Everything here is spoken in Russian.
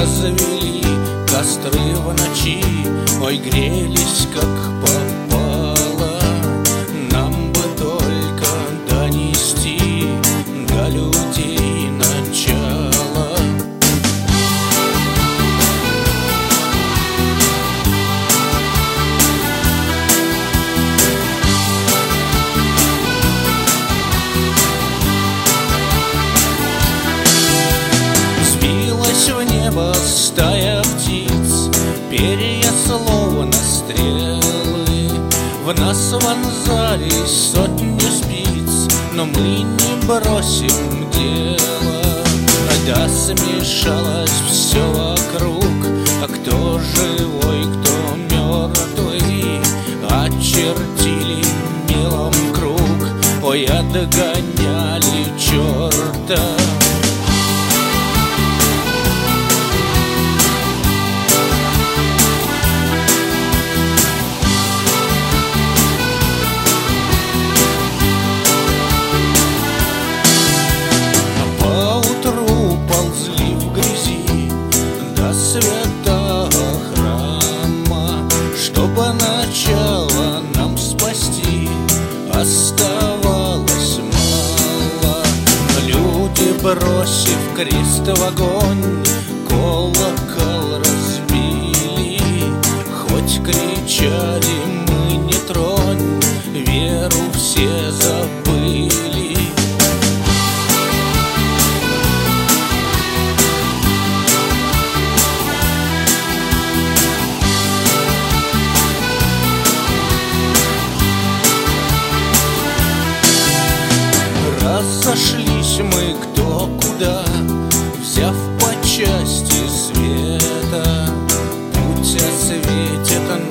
развели костры в ночи, ой, грелись как попало. Нам бы только донести до людей начало. Сбилась в небо стая птиц, перья словно стрелы. В нас вонзались сотни спиц, но мы не бросим дело. Да смешалось все вокруг, а кто живой, кто мертвый, очертили мелом круг, ой, отгоняли черта. Святого храма, чтобы начало нам спасти оставалось мало. Но люди, бросив крест в огонь, колокол разбили. Хоть кричали мы не тронь, веру все забыли. Разошлись мы кто куда, взяв по части света. Путь осветит